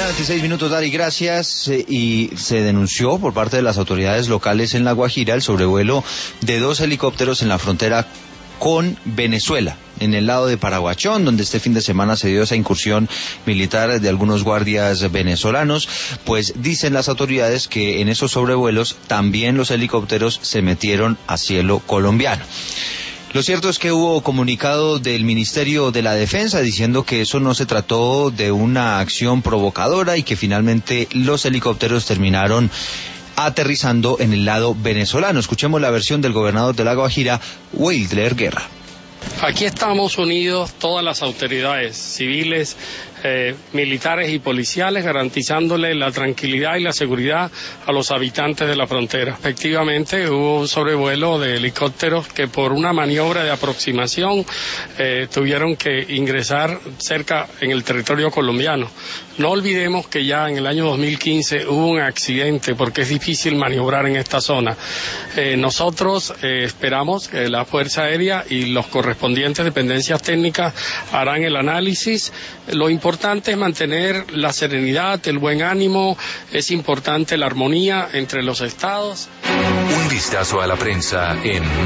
26 minutos, Dari, gracias. Y se denunció por parte de las autoridades locales en La Guajira el sobrevuelo de 2 helicópteros en la frontera con Venezuela, en el lado de Paraguachón, donde este fin de semana se dio esa incursión militar de algunos guardias venezolanos. Pues dicen las autoridades que en esos sobrevuelos también los helicópteros se metieron a cielo colombiano. Lo cierto es que hubo comunicado del Ministerio de la Defensa diciendo que eso no se trató de una acción provocadora y que finalmente los helicópteros terminaron aterrizando en el lado venezolano. Escuchemos la versión del gobernador de La Guajira, Wilder Guerra. Aquí estamos unidos todas las autoridades civiles, militares y policiales, garantizándole la tranquilidad y la seguridad a los habitantes de la frontera. Efectivamente, hubo un sobrevuelo de helicópteros que por una maniobra de aproximación tuvieron que ingresar cerca en el territorio colombiano. No olvidemos que ya en el año 2015 hubo un accidente porque es difícil maniobrar en esta zona. Nosotros esperamos que la Fuerza Aérea y los correspondientes dependencias técnicas harán el análisis. Lo importante es mantener la serenidad, el buen ánimo, es importante la armonía entre los estados. Un vistazo a la prensa en